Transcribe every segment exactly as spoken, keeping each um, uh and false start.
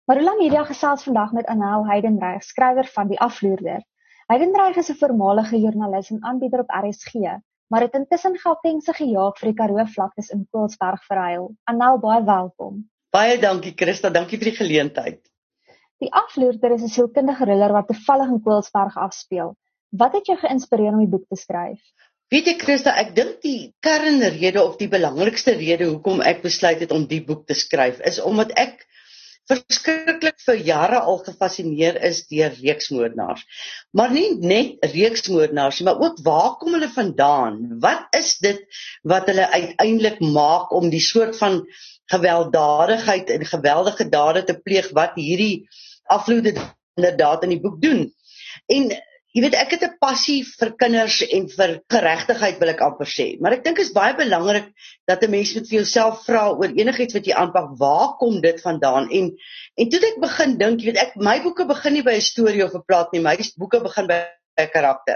Marula Media gesels vandag met Anel Heidenreich, skrywer van Die Afloerder. Heidenreich is 'n voormalige joernalis en aanbieder op R S G, maar het intussen Gautengse gejaag vir die Karoo vlaktes in Koelsberg verhuil. Anel, baie welkom. Baie dankie Christa, dankie vir die geleentheid. Die Afloerder is 'n sielkundige thriller wat toevallig in Koelsberg afspeel. Wat het jou geïnspireer om die boek te skryf? Weet jy Christa, ek dink die kernrede of die belangrikste rede hoekom ek besluit het om die boek te skryf, is omdat ek verskriklik vir jare al gefassineer is deur reeksmoordenaars. Maar nie net reeksmoordenaars, maar ook waar kom hulle vandaan? Wat is dit wat hulle uiteindelik maak om die soort van gewelddadigheid en geweldige dade te pleeg wat hierdie afloerder inderdaad in die boek doen? En jy weet, ek het 'n passie vir kinders en vir geregtigheid, wil ek amper sê. Maar ek dink dit is baie belangrik dat 'n mens moet vir jouself vra oor enigiets wat jy aanpak, waar kom dit vandaan? En en toe het ek begin dink, jy weet, ek my boeke begin nie by 'n storie of 'n plot nie, my boeke begin by 'n karakter.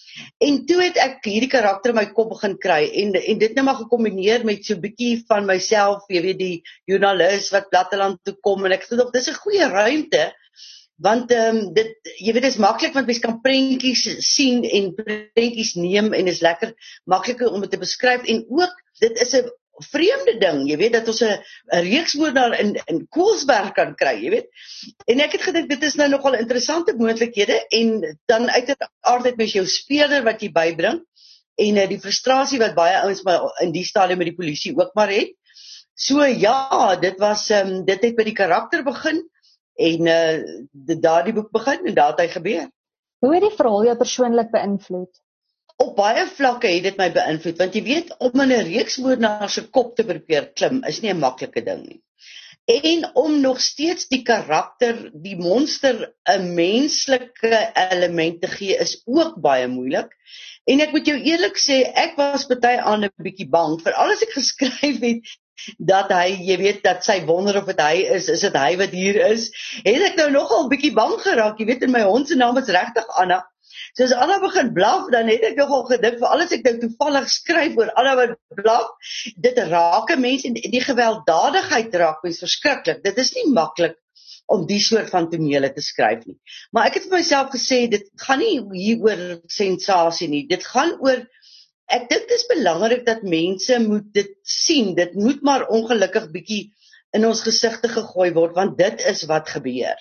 En toe het ek hierdie karakter in my kop begin kry en en dit nou maar gekombineer met so 'n bietjie van myself, jy weet, die joernalis wat platteland toe kom, en ek dink dis 'n goeie ruimte. Want um, dit, jy weet, dit is maklik want mens kan prentjies sien en prentjies neem en is lekker makliker om dit te beskryf, en ook dit is 'n vreemde ding, jy weet, dat ons 'n reeksmoordenaar in in Koelsberg kan kry, jy weet. En ek het gedink dit is nou nogal interessante moontlikhede, en dan uiteraard het mens jou speler wat jy bybring en uh, die frustrasie wat baie ouens maar in die stadium met die polisie ook maar het. So ja, dit was um, dit het by die karakter begin. En uh, daardie boek begin en daar het hy gebeur. Hoe het die verhaal jou persoonlik beïnvloed? Op baie vlakke het dit my beïnvloed, want jy weet, om in 'n reeksmoordenaar se kop te probeer klim is nie 'n maklike ding nie. En om nog steeds die karakter, die monster, 'n menslike element te gee is ook baie moeilik. En ek moet jou eerlik sê, ek was baie aan 'n bietjie bang, veral as ek geskryf het dat hy, jy weet, dat sy wonder of dit hy is, is dit hy wat hier is, het ek nou nogal 'n bietjie bang geraak, jy weet, en my hond se naam is regtig Anna. So as Anna begin blaf, dan het ek nogal gedink, vir alles ek nou toevallig skryf oor Anna wat blaf, dit raak 'n mens, en die gewelddadigheid raak mens verskriklik. Dit is nie maklik om die soort van tonele te skryf nie. Maar ek het vir myself gesê, dit gaan nie hier oor sensasie nie, dit gaan oor. Ek dink dit is belangrik dat mense moet dit sien, dit moet maar ongelukkig bietjie in ons gesigte gegooi word, want dit is wat gebeur.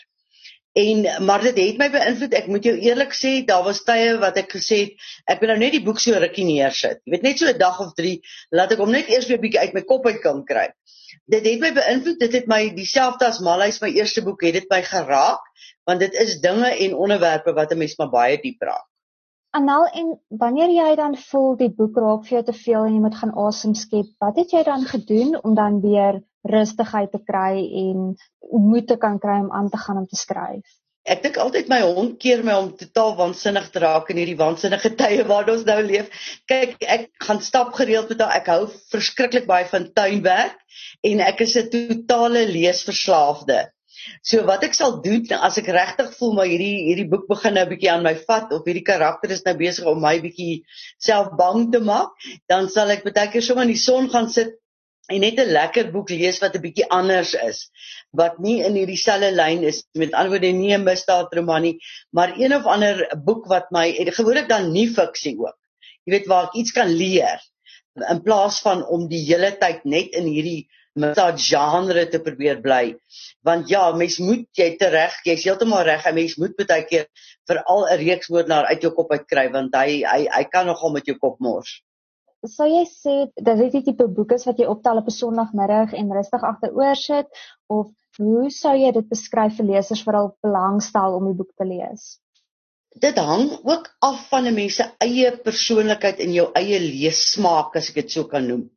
En, maar dit het my beïnvloed, ek moet jou eerlik sê, daar was tye wat ek gesê het, ek wil nou net die boek so rukkie neersit, jy weet, net so 'n dag of drie, laat ek hom net eers weer bietjie uit my kop uit kan kry. Dit het my beïnvloed, dit het my, dieselfde as Malhuis, my eerste boek, het dit my geraak, want dit is dinge en onderwerpe wat 'n mens maar baie diep raak. Anel, en wanneer jy dan voel die boek raak vir jou te veel en jy moet gaan asem skep, wat het jy dan gedoen om dan weer rustigheid te kry en moed te kan kry om aan te gaan om te skryf? Ek dink altyd my hond keer my om totaal waansinnig te raak in hierdie waansinnige tye waar ons nou leef. Kyk, ek gaan stap gereeld met haar, ek hou verskriklik baie van tuinwerk en ek is 'n totale leesverslaafde. So wat ek sal doen, as ek regtig voel maar hierdie hierdie boek begin nou 'n bietjie aan my vat, of hierdie karakter is nou besig om my bietjie self bang te maak, dan sal ek baie keer sommer in die son gaan sit en net 'n lekker boek lees wat 'n bietjie anders is, wat nie in hierdie selfde lyn is, met ander woorde nie 'n misdaadroman nie, maar een of ander boek wat my, en gewoonlik dan nie fiksie ook, jy weet, waar ek iets kan leer, in plaas van om die hele tyd net in hierdie misdaadgenre te probeer bly. Want ja, mens moet, jy te reg, jy is heeltemal reg, en mens moet baie keer veral 'n reeksmoordenaar uit jou kop uitkry, want hy, hy, hy kan nogal met jou kop mors. Sou jy sê, dat dit die tipe boek is wat jy optel op 'n Sondagmiddag en rustig agteroor sit, of hoe sou jy dit beskryf vir lesers wat al belangstel om die boek te lees? Dit hang ook af van 'n mens se eie persoonlikheid en jou eie leessmaak, as ek dit so kan noem.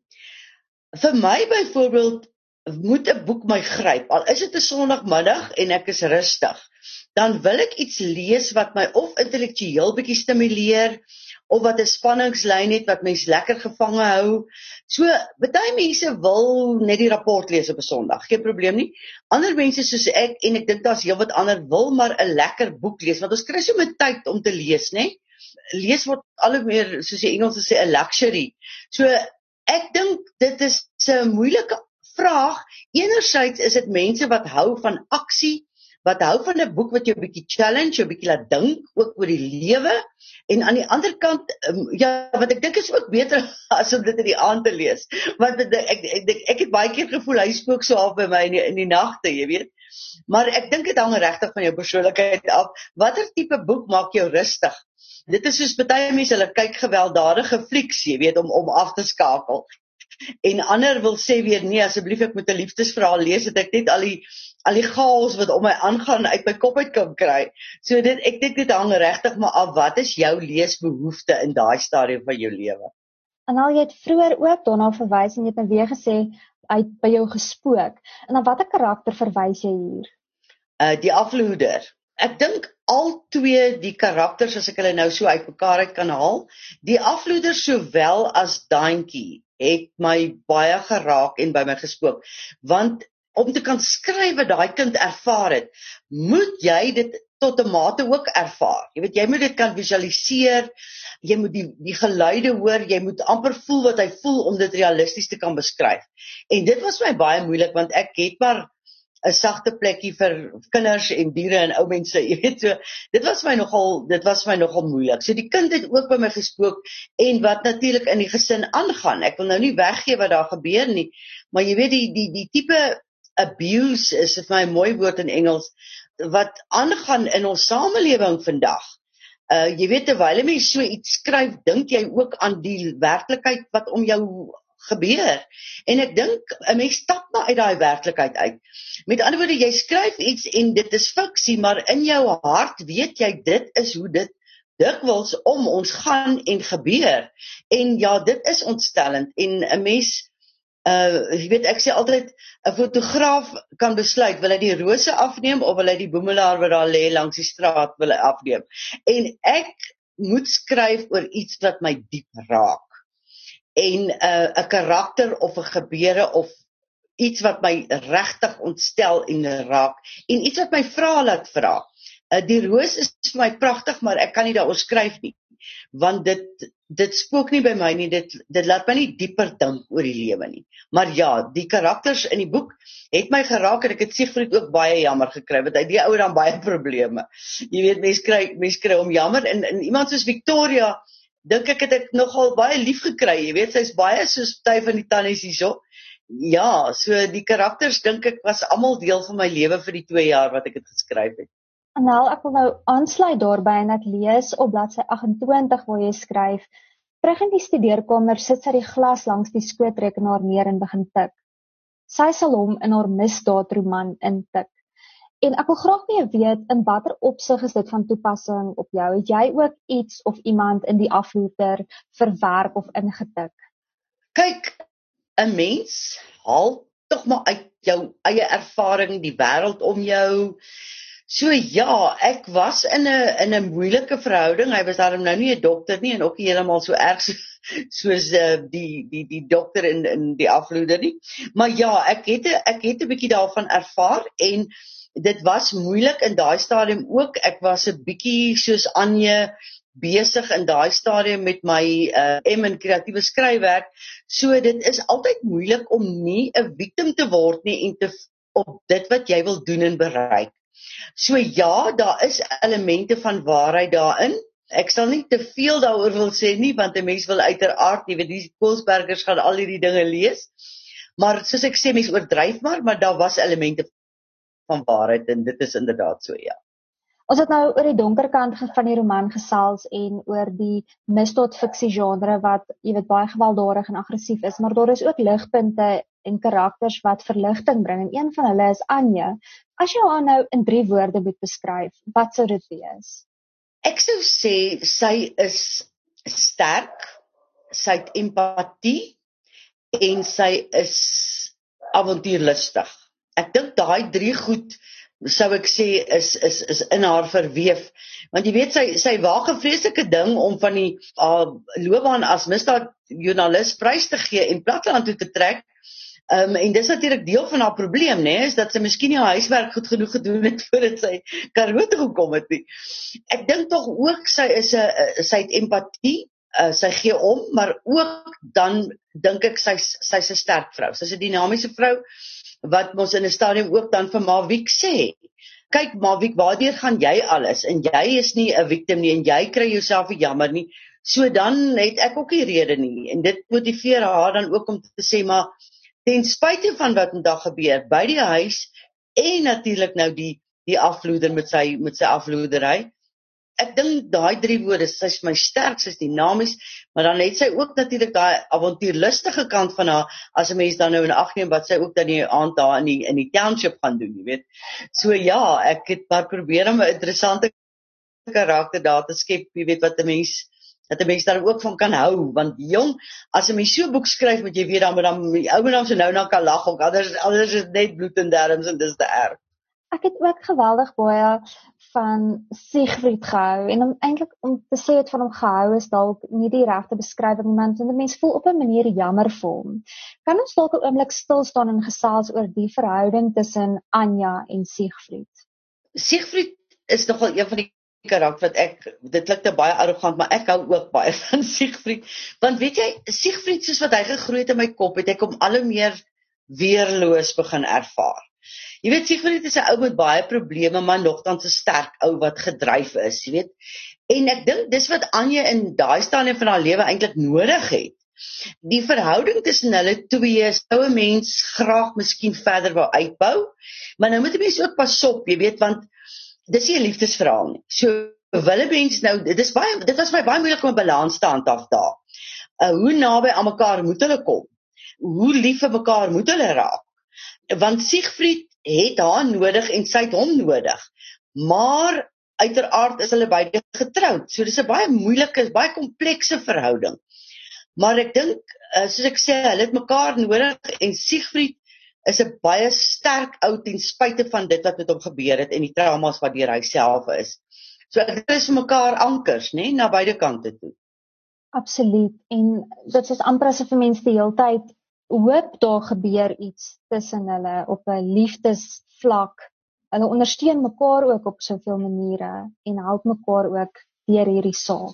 Vir my byvoorbeeld, moet 'n boek my gryp, al is dit 'n Sondagmiddag en ek is rustig, dan wil ek iets lees wat my of intellektueel bietjie stimuleer, of wat 'n spanningslyn het wat mens lekker gevange hou. So, baie mense wil net die rapport lees op 'n Sondag, geen probleem nie. Ander mense soos ek, en ek dink daar's heelwat ander, wil maar 'n lekker boek lees, want ons kry so met tyd om te lees, né? Lees word al hoe meer, soos die Engels sê, 'n luxury. So, ek dink dit is 'n moeilike vraag. Enerzijds is dit mense wat hou van aksie, wat hou van 'n boek wat jou 'n bietjie challenge, jou bietjie laat dink ook oor die lewe. En aan die ander kant, um, ja, wat ek dink is ook beter as om dit in die aand te lees. Want ek ek, ek, ek, ek het baie keer gevoel hy spook so af by my in die, in die nagte, jy weet. Maar ek dink dit hang regtig van jou persoonlikheid af. Watter tipe boek maak jou rustig? Dit is soos baie mense, hulle kyk gewelddadige flieks, jy weet, om om af te skakel. En ander wil sê weer nee, asseblief ek moet 'n liefdesverhaal lees, dat ek net al die al die chaos wat om my aangaan uit my kop uit kan kry. So dit ek dink dit hang regtig maar af, wat is jou leesbehoefte in daai stadium van jou lewe? En al jy het vroeër ook daarna verwys en jy het nou weer gesê hy het by jou gespook. En dan watter karakter verwys jy hier? Uh die afloeder. Ek dink al twee die karakters, as ek hulle nou so uitmekaar uit kan haal, die afloeder sowel as Daantjie het my baie geraak en by my gespook. Want om te kan skryf wat daai kind ervaar het, moet jy dit tot 'n mate ook ervaar. Jy weet, jy moet dit kan visualiseer, jy moet die die geluide hoor, jy moet amper voel wat hy voel om dit realisties te kan beskryf. En dit was my baie moeilik want ek het maar 'n sagte plekkie vir kinders en diere en ou mense, jy weet so. Dit was my nogal, dit was my nogal moeilik. So die kind het ook by my gespook en wat natuurlik in die gesin aangaan. Ek wil nou nie weggee wat daar gebeur nie, maar jy weet die die die tipe abuse is vir my 'n mooi woord in Engels wat aangaan in ons samelewing vandag. Uh jy weet terwyl 'n mens so iets skryf, dink jy ook aan die werklikheid wat om jou gebeur. En ek dink 'n mens stap maar uit daai werklikheid uit. Met ander woorde, jy skryf iets en dit is fiksie, maar in jou hart weet jy dit is hoe dit dikwels om ons gaan en gebeur. En ja, dit is ontstellend en 'n mens Uh, jy weet, ek sê altyd, 'n fotograaf kan besluit, wil hy die rose afneem, of wil hy die boemelaar wat daar lê langs die straat wil hy afneem. En ek moet skryf oor iets wat my diep raak. En 'n uh, karakter of 'n gebeure of iets wat my regtig ontstel en raak. En iets wat my vra laat vra. Uh, die roos is vir my pragtig, maar ek kan nie daaroor skryf nie. Want dit dit spook nie by my nie, dit dit laat my nie dieper dink oor die lewe nie. Maar ja, die karakters in die boek het my geraak en ek het Siegfried ook baie jammer gekry, want hy die ou dan baie probleme. Jy weet, mense kry mense kry hom jammer en, en iemand soos Victoria, dink ek het ek nogal baie lief gekry, jy weet, sy's baie soos party van die tannies hierso. Ja, so die karakters dink ek was almal deel van my lewe vir die twee jaar wat ek dit geskryf het. Anel, ek wil nou aansluit daarby en ek lees op bladsy agt-en-twintig waar jy skryf, terug in die studeerkamer sit sy die glas langs die skootrekenaar neer en begin tik. Sy sal hom in haar misdaadroman intik. En ek wil graag mee weet, in watter opsig is dit van toepassing op jou? Het jy ook iets of iemand in die afloeder verwerk of ingetik? Kyk, 'n mens haal tog maar uit jou eie ervaring, die wêreld om jou. So ja, ek was in 'n in 'n moeilike verhouding. Hy was daarom nou nie 'n dokter nie en ook nie heeltemal so erg so, soos uh, die die die dokter in in die afloeder nie. Maar ja, ek het ek het 'n bietjie daarvan ervaar en dit was moeilik in daai stadium ook. Ek was 'n bietjie soos Anje besig in daai stadium met my uh, M in kreatiewe skryfwerk. So dit is altyd moeilik om nie 'n victim te word nie en te op dit wat jy wil doen en bereik. So ja, daar is elemente van waarheid daarin. Ek sal nie te veel daaroor wil sê nie, want 'n mens wil uiteraard, jy weet, die Koelsbergers gaan al hierdie dinge lees. Maar soos ek sê, mens oordryf maar, maar daar was elemente van waarheid en dit is inderdaad so, ja. Ons het nou oor die donker kant van die roman gesels en oor die misdaadfiksie genre wat, jy weet, baie gewelddadig en aggressief is, maar daar is ook ligpunte en karakters wat verligting bring en een van hulle is Anje. As jy haar nou in drie woorde moet beskryf, wat sou dit wees? Ek sou sê sy is sterk, sy het empatie en sy is avontuurlustig. Ek dink daai drie goed sou ek sê is is is in haar verweef. Want jy weet sy sy waag 'n vreeslike ding om van die uh, loopbaan as misdaadjoernalis prys te gee en platteland toe te trek. Um, en dis natuurlik deel van haar probleem, né, is dat sy miskien nie haar huiswerk goed genoeg gedoen het voordat sy Karoo toe gekom het nie. Ek dink tog ook sy is 'n sy het empatie, uh, sy gee om, maar ook dan dink ek sy sy's 'n sterk vrou. Sy's 'n dinamiese vrou wat mos in 'n stadium ook dan vir Maviek sê. kyk maar wie waardeur gaan jy alles en jy is nie 'n victim nie en jy kry jouself nie jammer nie. So dan het ek ook nie rede nie en dit motiveer haar dan ook om te sê maar ten spyte van wat vandag gebeur by die huis en natuurlik nou die die afloeder met sy met sy afloedery. Ek dink daai drie woorde, sy is my sterk, sy is dinamies, maar dan het sy ook natuurlik daai avontuurlustige kant van haar as 'n mens dan nou in ag neem wat sy ook dan die aand daar in die in die township gaan doen, jy weet. So ja, ek het maar probeer om 'n interessante karakter daar te skep, jy weet wat 'n mens dat 'n mens daar ook van kan hou, want jong, as 'n mens so 'n boek skryf, moet jy weet dan met dan die ou mense nou nou kan lag ook, anders anders is dit net bloed en darmes en dis te erg. Ek het ook geweldig baie van Siegfried gehou en om eintlik om te sê het van hom gehou is dalk nie die regte beskrywing, want 'n mens voel op 'n manier jammer vir hom. Kan ons dalk 'n oomblik stil staan en gesels oor die verhouding tussen Anja en Siegfried? Siegfried is nogal een van die karakter wat ek, dit klink te baie arrogant, maar ek hou ook baie van Siegfried, want weet jy, Siegfried soos wat hy gegroei het in my kop, het ek hom al hoe meer weerloos begin ervaar. Jy weet, Siegfried is 'n ou met baie probleme, maar nogtans 'n sterk ou wat gedryf is, jy weet. En ek dink dis wat Anja in daai stadium van haar lewe eintlik nodig het. Die verhouding tussen hulle twee sou 'n mens graag miskien verder wou uitbou, maar nou moet 'n mens ook pas op, jy weet, want dis nie 'n liefdesverhaal nie. So wil 'n mens nou, dit is baie dit was my baie moeilik om 'n balans te handhaaf daar. Uh, hoe naby aan mekaar moet hulle kom? Hoe lief vir mekaar moet hulle raak? Want Siegfried het haar nodig en sy het hom nodig. Maar uiteraard is hulle beide getroud. So dis 'n baie moeilike, baie komplekse verhouding. Maar ek dink, soos ek sê, hulle het mekaar nodig en Siegfried is 'n baie sterk ou ten spyte van dit wat met hom gebeur het en die traumas wat deur hy self is. So ek dink is vir mekaar ankers, né, na beide kante toe. Absoluut. En dit is amper asof 'n mens die hele tyd hoop daar gebeur iets tussen hulle op 'n liefdesvlak. Hulle ondersteun mekaar ook op soveel maniere en help mekaar ook deur hierdie saak.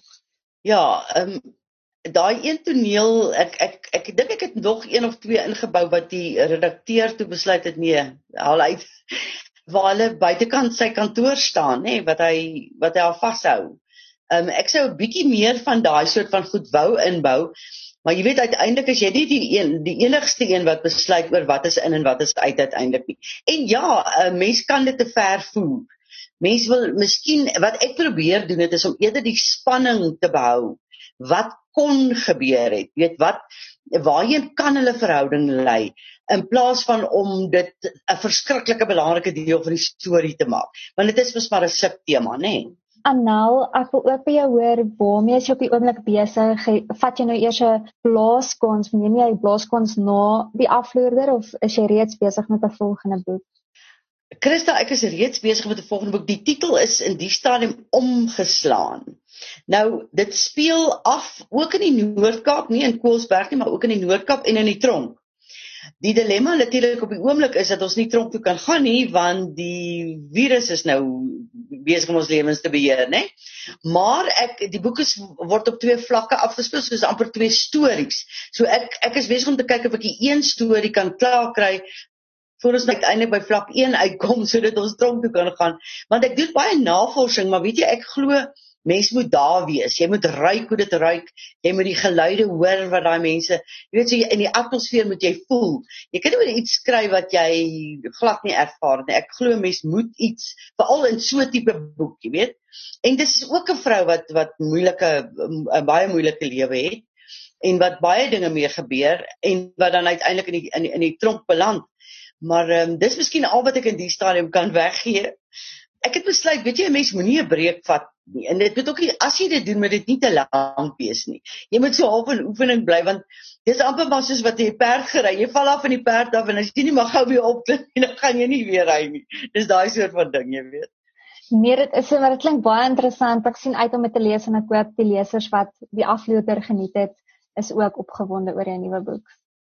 Ja, ehm um, daai een toneel, ek ek ek dink ek het nog een of twee ingebou wat die redakteur toe besluit het nee, haal uit waar hulle buitekant sy kantoor staan, nê, wat hy wat hy haar vashou. Ehm um, ek sou 'n bietjie meer van daai soort van goed wou inbou. Maar jy weet uiteindelik is jy nie die een, die enigste een wat besluit oor wat is in en wat is uit uiteindelik nie. En ja, 'n mens kan dit te ver voer. Mens wil miskien wat ek probeer doen het is om eerder die spanning te behou. Wat kon gebeur het? Weet wat waarheen kan hulle verhouding lei in plaas van om dit 'n verskriklike belangrike deel van die storie te maak. Want dit is mos maar 'n subtema, né? Nee? Annel, ek wil ook by jou hoor, waarmee is jy op die oomblik besig? Vat jy nou eers 'n blaaskans, neem jy 'n blaaskans na die afloerder of is jy reeds besig met 'n volgende boek? Christa, ek is reeds besig met 'n volgende boek. Die titel is in die stadium Omgeslaan. Nou, dit speel af ook in die Noord-Kaap, nie in Koelsberg nie, maar ook in die Noord-Kaap en in die tronk. Die dilemma natuurlik op die oomblik is dat ons nie tronk toe kan gaan nie, want die virus is nou besig om ons lewens te beheer, né? Maar ek die boek is word op twee vlakke afgespeel, soos amper twee stories. So ek ek is besig om te kyk of ek die een storie kan klaar kry voor ons uiteindelik by vlak een uitkom sodat ons tronk toe kan gaan. Want ek doen baie navorsing, maar weet jy, ek glo mens moet daar wees. Jy moet ruik hoe dit ruik. Jy moet die geluide hoor wat daai mense, jy weet so in die atmosfeer moet jy voel. Jy kan nie oor iets skryf wat jy glad nie ervaar nie. Ek glo mens moet iets, veral in so 'n tipe boek, jy weet. En dis is ook 'n vrou wat wat moeilike 'n baie moeilike lewe het en wat baie dinge mee gebeur en wat dan uiteindelik in die in die, in die tronk beland. Maar um, dis miskien al wat ek in die stadium kan weggee. Ek het besluit, weet jy, 'n mens moenie 'n breek vat nie. En dit moet ook nie, as jy dit doen, moet dit nie te lank wees nie. Jy moet so half in oefening bly, want dis amper maar soos wat jy perd gery. Jy val af van die perd af en as jy nie mag gou weer opklim nie, dan gaan jy nie weer ry nie. Dis daai soort van ding, jy weet. Nee, dit is, maar dit klink baie interessant. Ek sien uit om dit te lees en ek hoop die lesers wat die afloerder geniet het, is ook opgewonde oor jou nuwe boek.